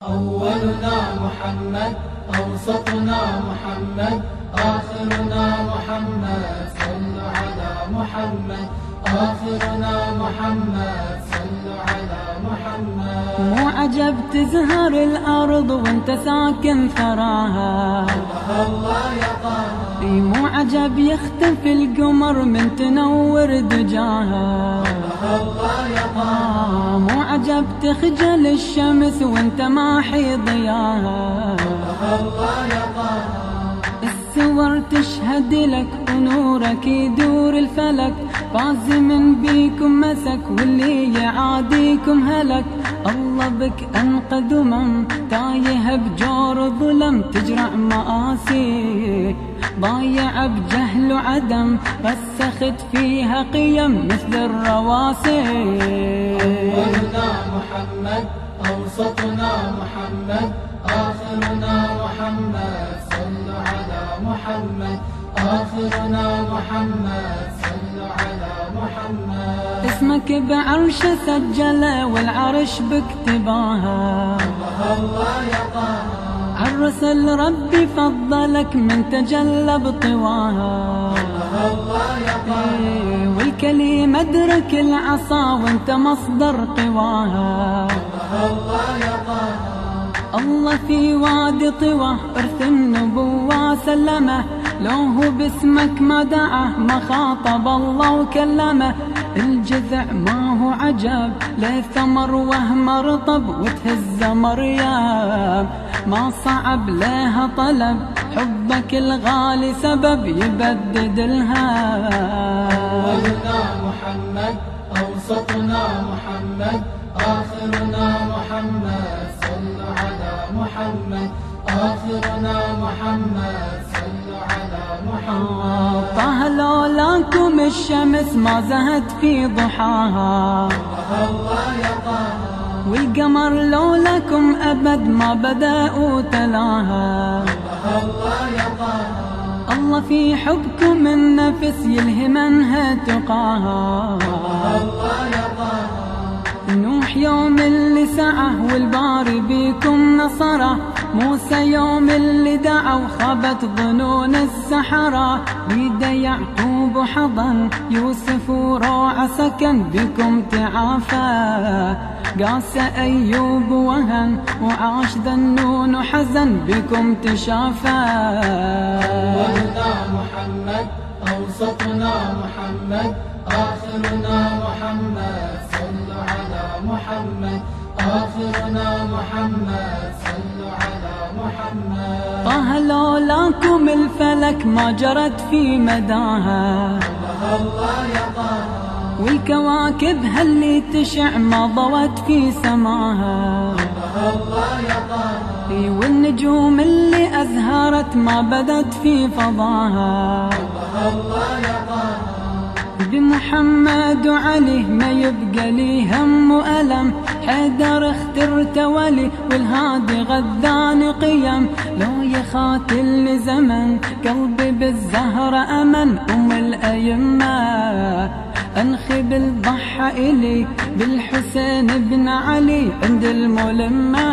أولنا محمد، أوسطنا محمد، آخرنا محمد، صلوا على محمد. آخرنا محمد، صلوا على محمد. مو عجب تزهر الأرض وانت ساكن ثراها، الله يا طه. مو عجب يختفي القمر من تنور دجاها، الله يا طه. مو عجب تخجل الشمس وانت ماحي ضياها، الله يا طه. السور تشهد لك ونورك يدور الفلك، فاز من بيكم مسك واللي يعاديكم هلك. الله بك أنقذ من تايه بجور ظلم، تجرع مآسي ضايع بجهل وعدم، رسخت فيها قيم مثل الرواسي. أولنا محمد، أوسطنا محمد، آخرنا محمد، صلوا على محمد. آخرنا محمد، صلوا على محمد. اسمك بعرش سجله والعرش باكتباها، الله يا طه. عالرسل ربي فضلك من تجلى بطواها، الله يا طه. والكلمة ادرك العصا وانت مصدر قواها. الله يا طه. الله في وادي طوى ارث النبوة سلمه، لو هو باسمك ما دعاه ما خاطب الله وكلمه. الجذع ما هو عجب ليه ثمر وهم رطب، وتهز مريم ما صعب لها طلب، حبك الغالي سبب يبدد الهام. أولنا محمد، أوسطنا محمد، آخرنا محمد، صلوا على محمد. آخرنا محمد، صلوا على محمد. طه لولاكم الشمس ما زهت في ضحاها، الله يا طه. والقمر لولاكم أبد ما بدأوا تلاها. الله يا طه. الله في حبكم النفس يلهمنها تقاها. الله يا طه. نوح يوم اللي سعى والباري بيكم نصره، موسى يوم اللي دعا وخابت ظنون السحرة، بيد يعقوب حضن يوسف وروع سكن بكم تعافى، قاس أيوب وهن وعاش ذنون وحزن بكم تشافى. أولنا محمد، أوسطنا محمد، آخرنا محمد، صلوا على محمد. آخرنا محمد، صلوا على محمد. طه لولاكم الفلك ما جرت في مداها، الله يا طه. والكواكب هاللي تشع ما ضوت في سماها، الله يا طه. والنجوم اللي أزهرت ما بدت في فضاها. الله يا طه. بمحمد وعلي ما يبقى لي هم وألم، حيدر اخترت ولي والهادي غذاني قيم، لو يخاتل لزمن قلبي بالزهرة أمن. أم الأيمة أنخب الضحى إلي بالحسين بن علي عند الملمة.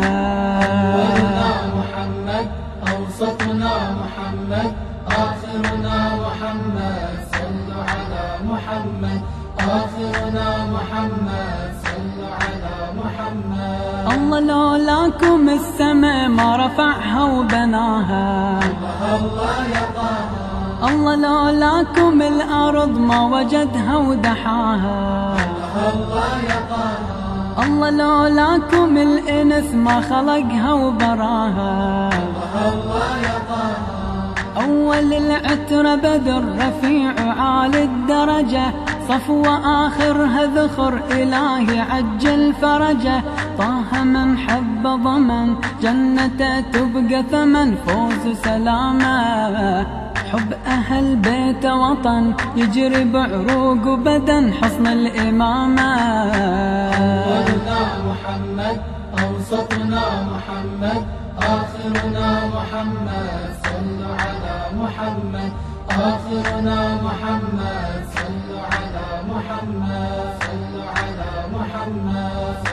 أولنا محمد، أوسطنا محمد، آخرنا محمد، صلوا على محمد. آخرنا محمد، صلوا على محمد. الله لولاكم السماء ما رفعها وبناها، الله يا طه. الله لولاكم الأرض ما وجدها ودحاها، الله يا طه. الله لولاكم الإنس ما خلقها وبراها. الله يا طه. أول العترة بدر رفيع عالي الدرجة، صفوة آخرها ذخر إلهي عجل فرجه. طه من حب ضمن جنته تبقى ثمن، فوز سلامه حب أهل بيت وطن يجري بعروق وبدن حصن الإمامة. أولنا محمد، أوسطنا محمد، آخرنا محمد، صلوا على محمد. آخرنا محمد، صلوا على محمد، صلوا على محمد.